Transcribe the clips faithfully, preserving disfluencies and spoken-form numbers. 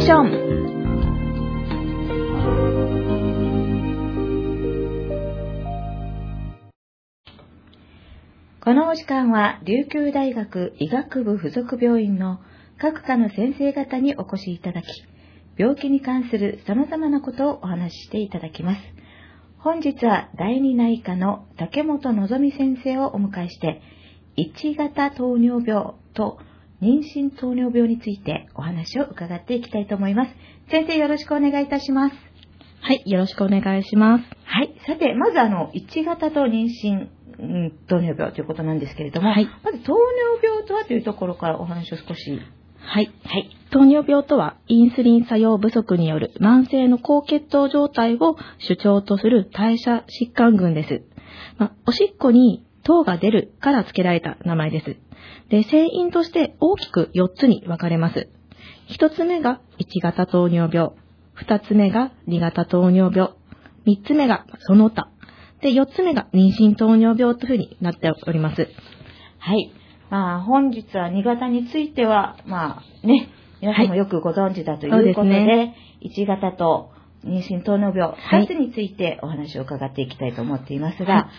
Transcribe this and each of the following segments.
ション。このお時間は琉球大学医学部附属病院の各科の先生方にお越しいただき、病気に関する様々なことをお話ししていただきます。本日は第二内科の竹本のぞみ先生をお迎えして、いち型糖尿病と妊娠糖尿病についてお話を伺っていきたいと思います。先生、よろしくお願いいたします。 はい、よろしくお願いします。 はい、さて、まずあのいち型と妊娠糖尿病ということなんですけれども、はい、まず糖尿病とはというところからお話を少し。 はい、はい、糖尿病とはインスリン作用不足による慢性の高血糖状態を主張とする代謝疾患群です。まあ、おしっこに糖が出るから付けられた名前です。で、成因として大きくよっつに分かれます。ひとつめがいち型糖尿病、ふたつめがに型糖尿病、みっつめがその他、で、よっつめが妊娠糖尿病というふうになっております。 はい。まあ、本日はに型については、まあね、皆さんもよくご存知だということで、はい、でね、いち型と妊娠糖尿病、ふたつについてお話を伺っていきたいと思っていますが、はい、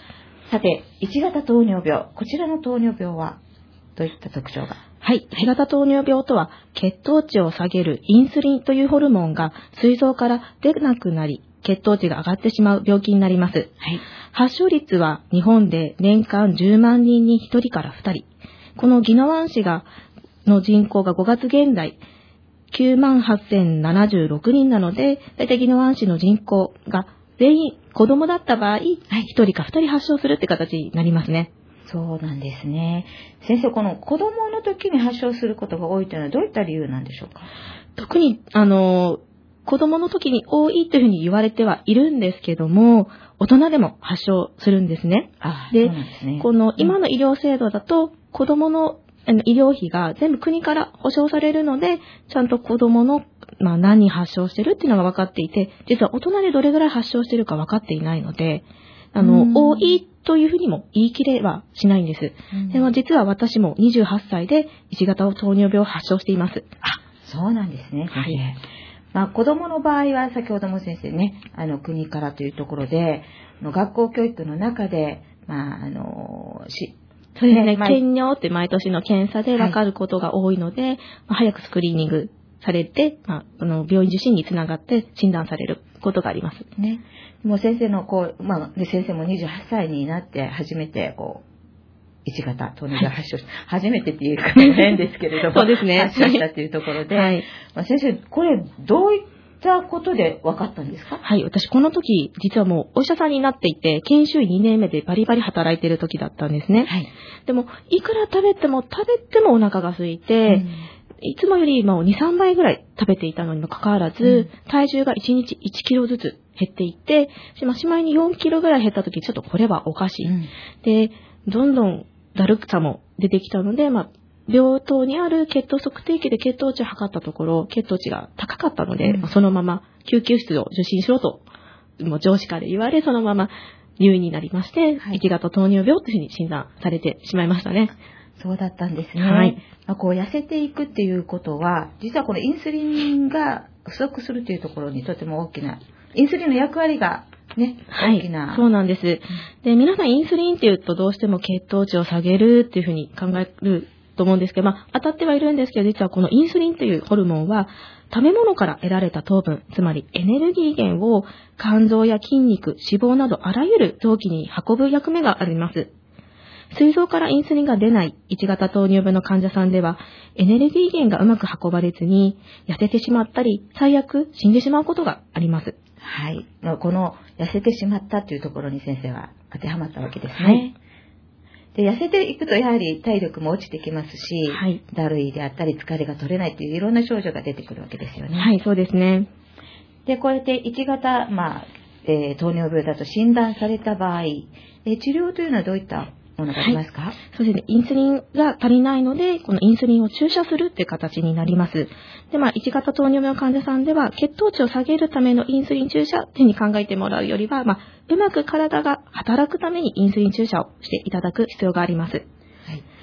さて、いち型糖尿病、こちらの糖尿病はどういった特徴が？ はい。いち型糖尿病とは、血糖値を下げるインスリンというホルモンが膵臓から出なくなり、血糖値が上がってしまう病気になります。はい、発症率は日本で年間じゅうまんにんにひとりからふたり。この宜野湾市がの人口がごがつ現在きゅうまんはっせんななじゅうろくにんなので、だいたい宜野湾市の人口が全員子供だった場合、はい、ひとりかふたり発症するって形になりますね。 そうなんですね。先生、この子供の時に発症することが多いというのはどういった理由なんでしょうか？ 特に、あの、子供の時に多いというふうに言われてはいるんですけども、大人でも発症するんですね。 ああ、 で、 そうなんですね。 この今の医療制度だと、子供の医療費が全部国から保証されるので、ちゃんと子供の、まあ、何人発症してるっていうのが分かっていて、実は大人でどれぐらい発症してるか分かっていないので、あの、多いというふうにも言い切れはしないんです。でも実は私もにじゅうはっさいでいち型糖尿病を発症しています。 あ、そうなんですね。 はい。 まあ、子供の場合は先ほども先生ね、あの国からというところで、学校教育の中で、まあ、あの、し、 そうですね、検尿って毎年の検査で分かることが多いので、はい、まあ、早くスクリーニングされて、まあ、あの病院受診につながって診断されることがあります。 ね。もう先生のこう、まあ、で先生もにじゅうはっさいになって初めてこう、いち型糖尿病発症し、はい、初めてっていうか変ですけれども、 そうですね。 発症したっていうところで、はい、まあ、先生、これどういったことで分かったんですか？ はい、私この時、実はもうお医者さんになっていて、研修医にねんめでバリバリ働いている時だったんですね。はい。でも、いくら食べても食べてもお腹が空いて、うん、いつもよりもに、さんばいぐらい食べていたのにもかかわらず、うん、体重がいちにちいちキロずつ減っていって、しまいによんキロぐらい減った時、ちょっとこれはおかしい。うん、で、どんどんだるくさも出てきたので、まあ、病棟にある血糖測定器で血糖値を測ったところ、血糖値が高かったので、うん、そのまま救急室を受診しろと、もう上司から言われ、そのまま入院になりまして、はい、いち型糖尿病というふうに診断されてしまいましたね。 そうだったんですね。 はい。 まあ、こう痩せていくっていうことは、実はこのインスリンが不足するというところにとても大きな、インスリンの役割がね、大きな。 はい、そうなんです。で、皆さんインスリンっていうとどうしても血糖値を下げるっていうふうに考えると思うんですけど、まあ当たってはいるんですけど、実はこのインスリンというホルモンは食べ物から得られた糖分、つまりエネルギー源を肝臓や筋肉、脂肪などあらゆる臓器に運ぶ役目があります。膵臓からインスリンが出ないいち型糖尿病の患者さんでは、エネルギー源がうまく運ばれずに痩せてしまったり、最悪死んでしまうことがあります。 はい。この痩せてしまったというところに先生は当てはまったわけですね。はい。で、痩せていくとやはり体力も落ちてきますし、はい、だるいであったり疲れが取れないといういろんな症状が出てくるわけですよね。 はい、そうですね。 で、こうやっていち型、まあ、えー、糖尿病だと診断された場合、えー、治療というのはどういったものがありますか？はい、 そうですね。インスリンが足りないので、このインスリンを注射するっていう形になります。で、まあ、いち型糖尿病の患者さんでは、血糖値を下げるためのインスリン注射っていうふうに考えてもらうよりは、まあ、うまく体が働くためにインスリン注射をしていただく必要があります。はい。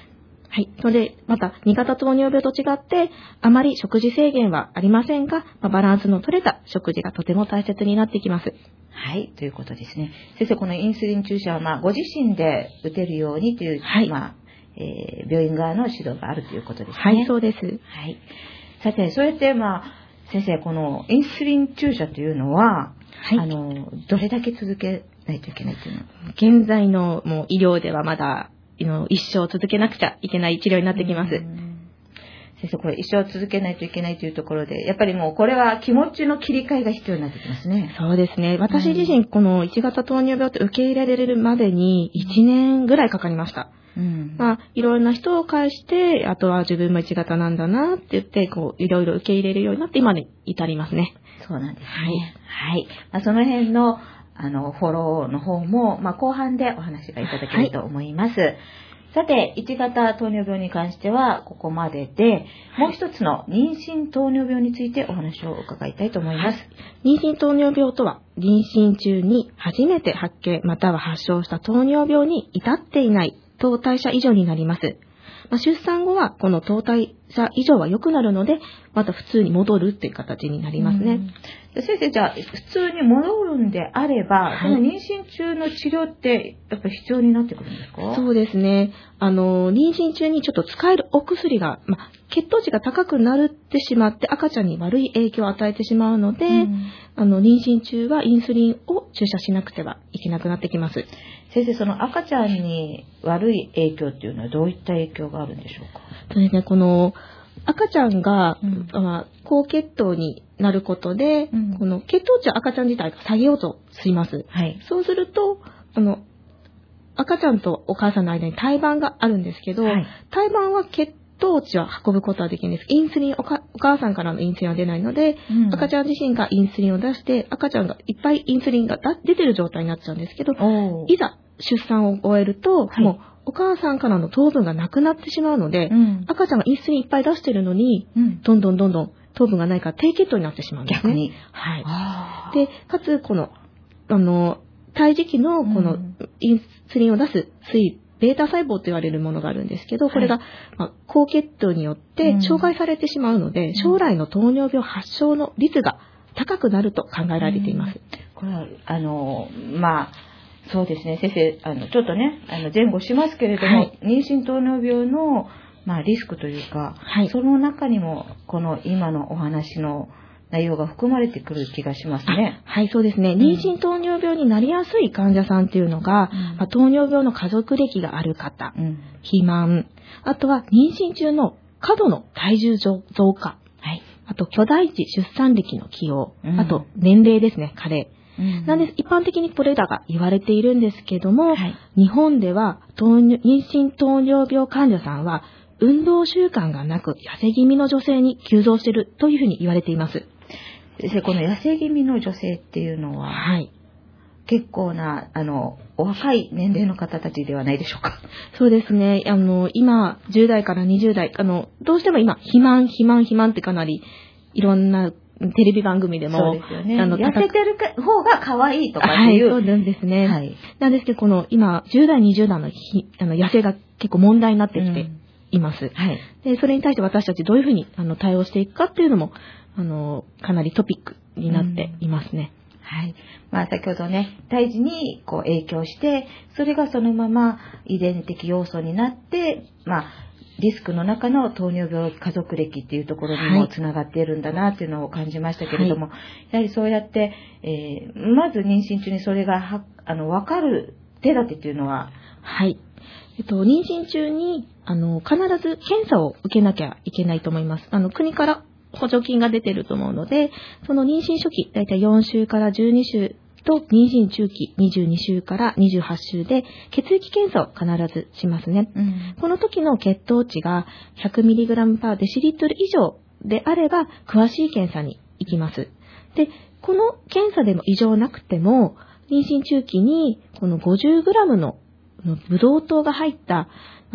はい。それで、また、に型糖尿病と違って、あまり食事制限はありませんが、まあ、バランスの取れた食事がとても大切になってきます。 はい。ということですね。先生、このインスリン注射は、まあ、ご自身で打てるようにという、 はい。 まあ、えー、病院側の指導があるということですね。 はい、そうです。 はい。さて、そうやって、まあ、先生、このインスリン注射というのは、はい、あの、どれだけ続けないといけないというの？現在のもう医療ではまだ、一生続けなくちゃいけない治療になってきます。 先生、これ一生続けないといけないというところで、やっぱりもうこれは気持ちの切り替えが必要になってきますね。 そうですね。私自身、このいち型糖尿病って受け入れられるまでにいちねんぐらいかかりました。うん、まあ、いろんな人を介して、あとは自分もいち型なんだなって言って、こう、いろいろ受け入れるようになって今に至りますね。 そうなんですね。はい。はい。まあ、その辺の、あの、フォローの方も、まあ、後半でお話がいただけると思います。はい、さて、いち型糖尿病に関してはここまでで、もう一つの妊娠糖尿病についてお話を伺いたいと思います。 妊娠糖尿病とは、妊娠中に初めて発見または発症した糖尿病に至っていない糖代謝異常になります。まあ、出産後はこの糖代謝異常は良くなるので、また普通に戻るっていう形になりますね。 先生、じゃあ普通に戻るんであれば、はい、この妊娠中の治療ってやっぱり必要になってくるんですか？ そうですね。あの、妊娠中にちょっと使えるお薬が、まあ、血糖値が高くなってしまって赤ちゃんに悪い影響を与えてしまうので、うん、あの、妊娠中はインスリンを注射しなくてはいけなくなってきます。 先生、その赤ちゃんに悪い影響っていうのはどういった影響があるんでしょうか？ そうですね、この赤ちゃんが、うんまあ、高血糖になることで、うん、この血糖値を赤ちゃん自体が下げようとします。はい、そうすると、あの、赤ちゃんとお母さんの間に胎盤があるんですけど、はい、胎盤は血糖値を運ぶことはできるんです。インスリンおか、お母さんからのインスリンは出ないので、うん、赤ちゃん自身がインスリンを出して、赤ちゃんがいっぱいインスリンが出てる状態になっちゃうんですけど、いざ出産を終えると、はい、もうお母さんからの糖分がなくなってしまうので、うん、赤ちゃんがインスリンいっぱい出してるのに、うん、どんどんどんどん糖分がないから低血糖になってしまうんですね。 逆に。 はい。で、かつ、この、あの、胎児期のこのインスリンを出す水、ベータ細胞と言われるものがあるんですけど、これが、まあ、高血糖によって障害されてしまうので、うん、将来の糖尿病発症の率が高くなると考えられています。うん、 これは、あの、まあ、そうですね、先生、あの、ちょっとね、あの、前後しますけれども、はい、妊娠糖尿病の、まあ、リスクというか、はい、その中にも、この今のお話の内容が含まれてくる気がしますね。 はい、そうですね。妊娠糖尿病になりやすい患者さんっていうのが、うんまあ、糖尿病の家族歴がある方、うん、肥満、あとは妊娠中の過度の体重増加、はい、あと巨大児出産歴の起用、うん、あと年齢ですね、加齢。うん、なんです。一般的にこれらが言われているんですけども、はい、日本では糖妊娠糖尿病患者さんは運動習慣がなく痩せ気味の女性に急増しているというふうに言われています。 先生、この痩せ気味の女性っていうのは、はい、結構なあのお若い年齢の方たちではないでしょうか？ そうですね。あの今じゅう代からにじゅう代、あのどうしても今肥満肥満肥満ってかなりいろんなテレビ番組でも、 そうですよね、あの痩せてる方が可愛いとかっていう、 はい、そうなんですね。はい、なんですけど、この今じゅう代にじゅう代のひあの痩せが結構問題になってきています。うん、はい。でそれに対して私たちどういうふうにあの対応していくかっていうのもあのかなりトピックになっていますね。 うん、はい。まあ先ほどね、胎児にこう影響して、それがそのまま遺伝的要素になって、まあリスクの中の糖尿病家族歴っていうところにもつながっているんだなっていうのを感じましたけれども、はい、やはりそうやって、えー、まず妊娠中にそれがはあの分かる手立てっていうのは、 はい。えっと、妊娠中にあの必ず検査を受けなきゃいけないと思います。あの国から補助金が出てると思うので、その妊娠初期、だいたいよん週からじゅうに週と妊娠中期にじゅうに週からにじゅうはち週で血液検査を必ずしますね。うん、この時の血糖値が ひゃくミリグラムパーデシリットル以上であれば詳しい検査に行きます。で、この検査でも異常なくても妊娠中期にこの ごじゅうグラム のブドウ糖が入ったあの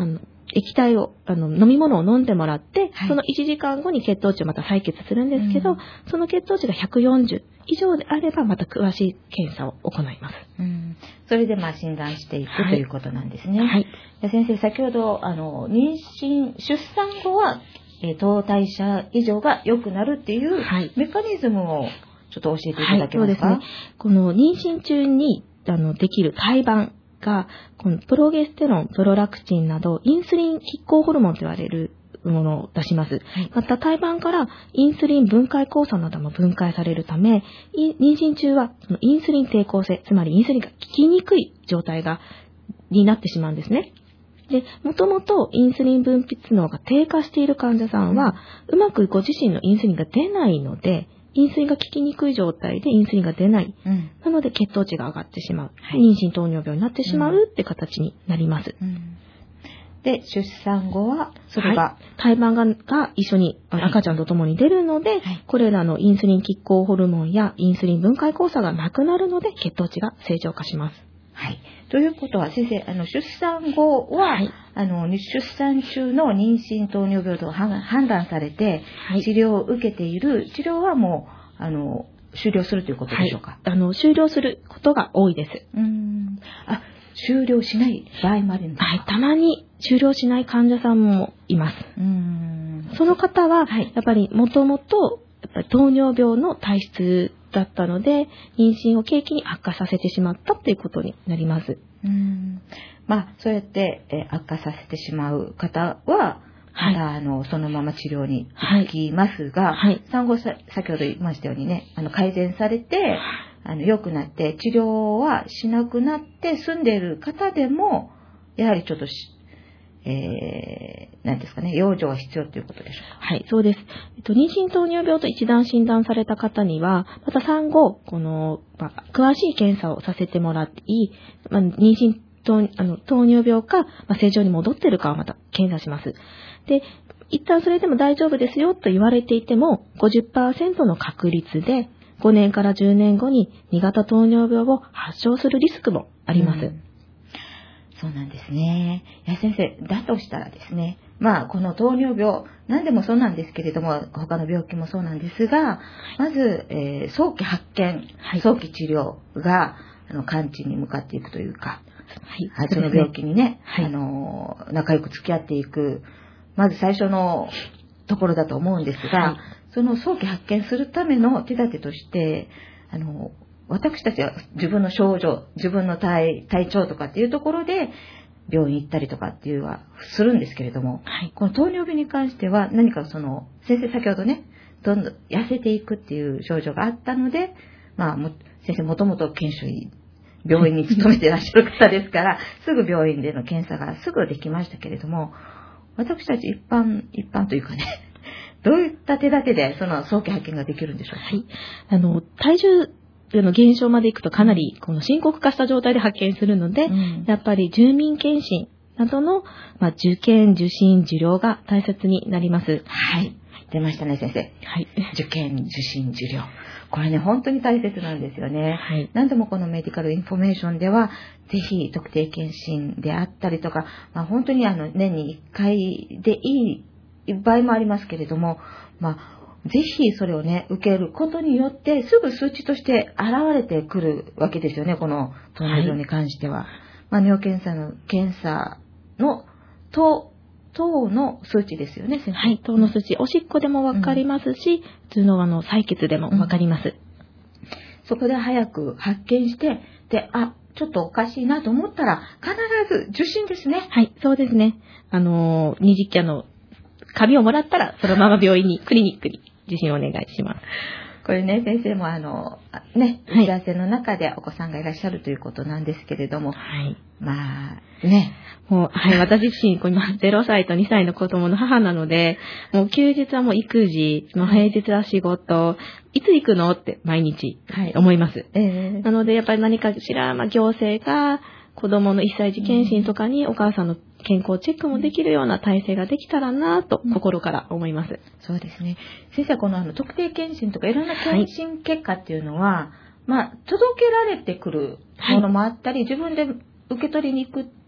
液体を、あの、飲み物を飲んでもらって、 はい、 そのいちじかんごに血糖値をまた採血するんですけど、うん、その血糖値がひゃくよんじゅう以上であれば、また詳しい検査を行います。 うん、それでまあ診断していく、はい、ということなんですね。 はい。 先生、先ほど、あの、妊娠、出産後は、えー、糖代謝異常が良くなるっていうメカニズムをちょっと教えていただけますか？ はい、そうですね。この妊娠中にあのできる胎盤が、このプロゲステロン、プロラクチンなど、インスリン拮抗ホルモンと言われるものを出します。はい、また胎盤からインスリン分解酵素なども分解されるため、妊娠中はそのインスリン抵抗性、つまりインスリンが効きにくい状態が、になってしまうんですね。で、もともとインスリン分泌能が低下している患者さんは、うまくご自身のインスリンが出ないので、インスリンが効きにくい状態でインスリンが出ない。うん、なので血糖値が上がってしまう。はい、妊娠糖尿病になってしまうって形になります。うんうん、 で、出産後は、それが、はい、 胎盤が、が一緒に赤ちゃんと共に出るので、はい、これらのインスリン拮抗ホルモンやインスリン分解酵素がなくなるので血糖値が正常化します。 はい。ということは、先生、あの、出産後は、はい、あの、出産中の妊娠糖尿病と判断されて、はい、治療を受けている、治療はもう、あの、終了するということでしょうか？ はい、あの、終了することが多いです。 うーん。あ、終了しない場合もあるんですか？ はい、たまに終了しない患者さんもいます。うーん。その方は、はい、やっぱり、もともと、やっぱり糖尿病の体質だったので、妊娠を契機に悪化させてしまったということになります。 うーん。まあ、そうやって、えー、悪化させてしまう方は、また、はい、あの、そのまま治療に行きますが、はい、産後さ、先ほど言いましたようにね、あの、改善されて、あの、良くなって、治療はしなくなって住んでいる方でも、やはりちょっとし、えー、何ですかね、養生は必要ということでしょうか？ はい、そうです。えっと、妊娠糖尿病と一段診断された方には、また産後、この、まあ、詳しい検査をさせてもらっていい、まあ、妊娠糖、あの、糖尿病か、まあ、正常に戻っているかをまた検査します。で、一旦それでも大丈夫ですよと言われていても、ごじゅっパーセント の確率で、ごねんからじゅうねんごにに型糖尿病を発症するリスクもあります。うん、 そうなんですね。いや先生、だとしたらですね、まあこの糖尿病、何でもそうなんですけれども、他の病気もそうなんですが、まず、えー、早期発見、はい、早期治療があの完治に向かっていくというか、はい、その病気にね、はい、あの仲良く付き合っていく、まず最初のところだと思うんですが、はい、その早期発見するための手立てとして、あの私たちは自分の症状、自分の 体, 体調とかっていうところで病院行ったりとかっていうのはするんですけれども、はい、この糖尿病に関しては何かその、先生先ほどね、どんどん痩せていくっていう症状があったので、まあ、も先生もともと研修医、病院に勤めていらっしゃる方ですから、すぐ病院での検査がすぐできましたけれども、私たち一般、一般というかね、どういった手立てでその早期発見ができるんでしょうか？ はい。あの、体重の減少までいくとかなりこの深刻化した状態で発見するので、うん、やっぱり住民検診などの、まあ、受験、受診、受領が大切になります。 はい。出ましたね、先生。はい。受験、受診、受領。これね、本当に大切なんですよね。はい。何度もこのメディカルインフォメーションでは、ぜひ特定検診であったりとか、まあ、本当にあの年にいっかいでいい場合もありますけれども、まあ、ぜひそれをね、受けることによって、すぐ数値として現れてくるわけですよね、この糖尿病に関しては。はい、まあ、尿検査の検査の糖、糖の数値ですよね、先生。 はい、糖の数値。おしっこでもわかりますし、うん、普通のあの採血でもわかります、うん。 そこで早く発見して、で、あ、ちょっとおかしいなと思ったら、必ず受診ですね。 はい、そうですね。あの、二次期あの、紙をもらったら、そのまま病院に、クリニックに受診をお願いします。 これね、先生もあの、ね、打ち合わせの中でお子さんがいらっしゃるということなんですけれども、はい。まあ、ね。 もう、はい、私自身、今、ゼロさいとにさいの子供の母なので、もう休日はもう育児、もう平日は仕事、いつ行くのって毎日、はい、思います。えー、なので、やっぱり何かしら、まあ、行政が、子供のいっさい児検診とかにお母さんの健康チェックもできるような体制ができたらなと心から思います、うん。 そうですね。先生、このあの特定検診とかいろんな検診結果っていうのは、はい、まあ、届けられてくるものもあったり、はい、自分で受け取りに行く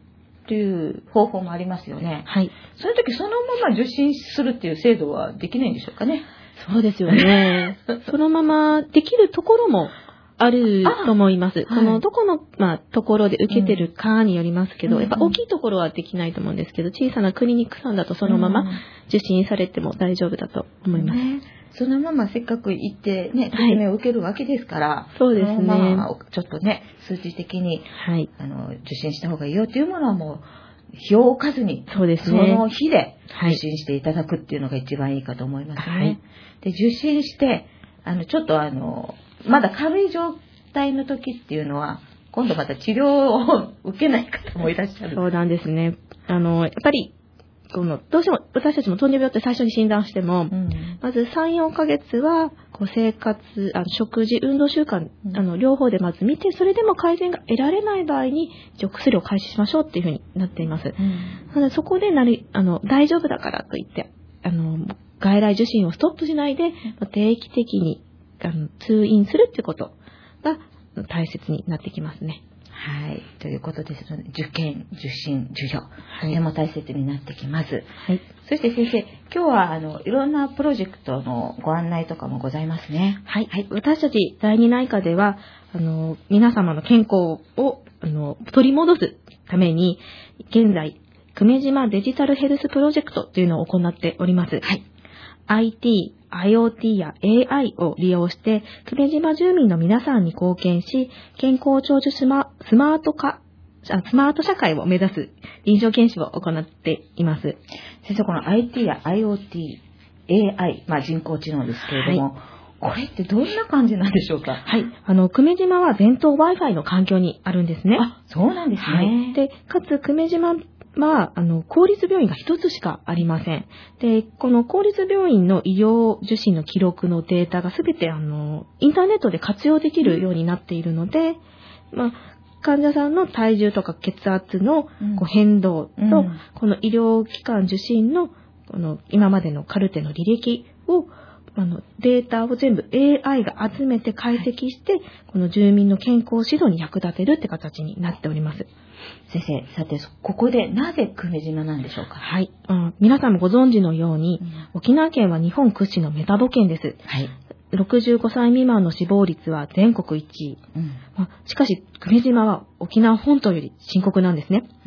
っていう方法もありますよね。 はい。 その時そのまま受診するっていう制度はできないんでしょうかね。 そうですよね。そのままできるところもあると思います。このどこの、まあ、ところで受けてるかによりますけど、うん、やっぱ大きいところはできないと思うんですけど、小さなクリニックさんだとそのまま受診されても大丈夫だと思います。 ね、そのまませっかく行ってね、説明を受けるわけですから、はい、 そうですね。そのままちょっとね、数値的に、はい、あの受診した方がいいよっていうものはもう、日を置かずに、 そうですね、 その日で受診していただくっていうのが一番いいかと思いますね。はい、で、受診して、あの、ちょっとあの、まだ軽い状態の時っていうのは、今度また治療を受けない方もいらっしゃる。 そうなんですね。あの、やっぱり、このどうしても私たちも糖尿病って最初に診断しても、うん、まずさん、よんかげつはこう生活、あの食事、運動習慣、うん、あの両方でまず見て、それでも改善が得られない場合に一応薬を開始しましょうっていうふうになっています。うん、なのでそこでなりあの大丈夫だからといってあの外来受診をストップしないで、定期的にあの通院するってことが大切になってきますね。 はい。ということですので、受験、受診、授与、とても大切になってきます。はい。そして先生、今日は、あの、いろんなプロジェクトのご案内とかもございますね。 はい。はい。私たち第二内科では、あの、皆様の健康を、あの、取り戻すために、現在、久米島デジタルヘルスプロジェクトというのを行っております。はい。アイティー、アイオーティー や エーアイ を利用して、久米島住民の皆さんに貢献し、健康長寿スマ、スマート化、スマート社会を目指す臨床研修を行っています。 先生、この アイティー や アイオーティー、エーアイ、まあ人工知能ですけれども、はい、これってどんな感じなんでしょうか？ はい。あの、久米島は全島 Wi-Fi の環境にあるんですね。 あ、そうなんですね。はい。 で、かつ久米島は、あの、公立病院が一つしかありません。で、この公立病院の医療受診の記録のデータがすべて、あの、インターネットで活用できるようになっているので、まあ、患者さんの体重とか血圧のこう変動と、うん、この医療機関受診の、この今までのカルテの履歴を、あの、データを全部 エーアイ が集めて解析して、はい、この住民の健康指導に役立てるって形になっております。 先生、さて、ここでなぜ久米島なんでしょうか？ はい。うん、皆さんもご存知のように、うん、沖縄県は日本屈指のメタボ県です。はい。ろくじゅうごさい未満の死亡率は全国いちい。うんまあ、しかし、久米島は沖縄本島より深刻なんですね。うん、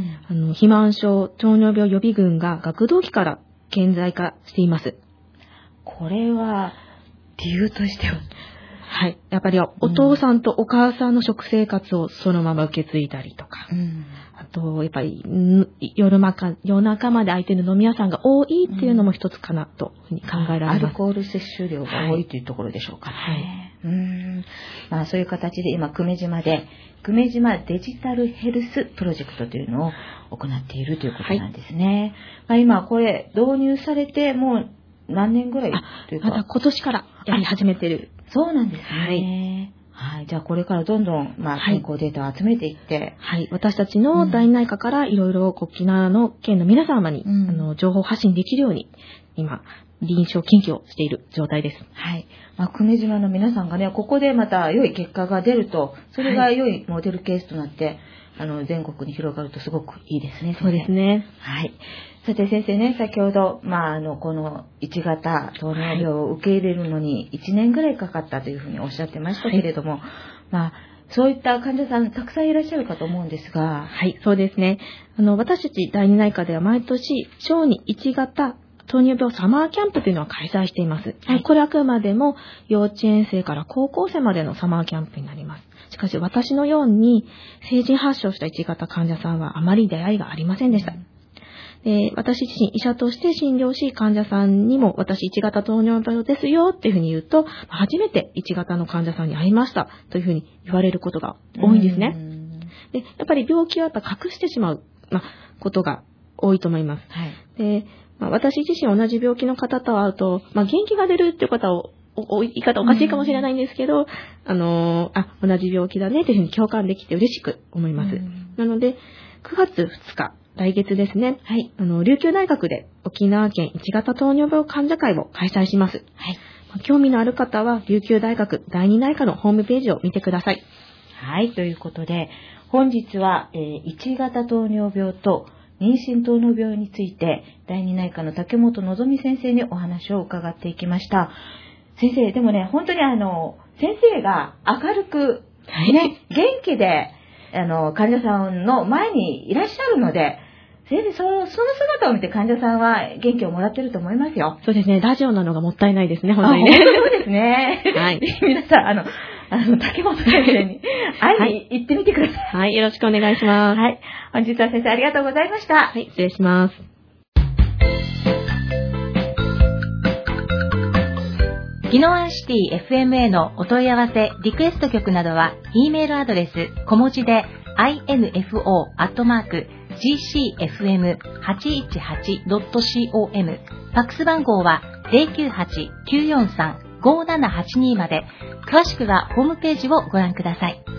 あの肥満症、糖尿病予備軍が学童期から顕在化しています。 これは、理由としては？ はい。やっぱりお父さんとお母さんの食生活をそのまま受け継いだりとか。うん、あと、やっぱり夜中、夜中まで空いてる飲み屋さんが多いっていうのも一つかなというふうに考えられます。 アルコール摂取量が多いというところでしょうかね。はい。うーんまあ、そういう形で今、久米島で、久米島デジタルヘルスプロジェクトというのを行っているということなんですね。はい、まあ、今これ導入されてもう何年ぐらいというか。 まだ今年からやり始めてる。 そうなんですね。はい。はい。じゃあこれからどんどん、まあ、健康データを集めていって。 はい。はい、私たちの第二内科からいろいろ沖縄の県の皆様に、うん、あの情報発信できるように、今、臨床研究をしている状態です。 はい。まあ、久米島の皆さんがね、ここでまた良い結果が出ると、それが良いモデルケースとなって、はい、あの、全国に広がるとすごくいいですね。 そうですね。 はい。さて先生ね、先ほど、まあ、あの、このいち型糖尿病を受け入れるのにいちねんぐらいかかったというふうにおっしゃってましたけれども、はい、まあ、そういった患者さんたくさんいらっしゃるかと思うんですが。 はい、そうですね。あの、私たち第二内科では毎年、小児いち型糖尿病サマーキャンプというのを開催しています。はい、これはあくまでも幼稚園生から高校生までのサマーキャンプになります。しかし私のように成人発症したいち型患者さんはあまり出会いがありませんでした。で、私自身医者として診療し患者さんにも私いち型糖尿病ですよっていうふうに言うと、初めていち型の患者さんに会いましたというふうに言われることが多いんですね。で、やっぱり病気はやっぱ隠してしまう、まあ、ことが多いと思います。はい、で、まあ、私自身同じ病気の方と会うと、まあ、元気が出るっていう方をお言い方おかしいかもしれないんですけど、あのー、あ、同じ病気だねというふうに共感できて嬉しく思います。なので、くがつふつか、来月ですね。はい。あの、琉球大学で沖縄県いち型糖尿病患者会を開催します。はい。興味のある方は、琉球大学第二内科のホームページを見てください。 はい。ということで、 本日は、えー、いち型糖尿病と妊娠糖尿病について第二内科の竹本のぞみ先生にお話を伺っていきました。先生、でもね、本当にあの先生が明るく、ね、元気であの患者さんの前にいらっしゃるので、先生、その、その姿を見て患者さんは元気をもらってると思いますよ。 そうですね。ラジオなのがもったいないですね、本当にね。 そうですね。はい。皆さん、あの、あの、竹本先生に会いに行ってみてください。はい、 はい、よろしくお願いします。 はい。本日は先生ありがとうございました。 はい、失礼します。 宜野湾シティ エフエムエー のお問い合わせ、リクエスト曲などは、E メールアドレス、小文字で、アイエヌエフオー アットマーク、ジーシーエフエムはちいちはちドットコム、ファックス番号は ゼロきゅうはち きゅうよんさん ごーななはちに まで、詳しくはホームページをご覧ください。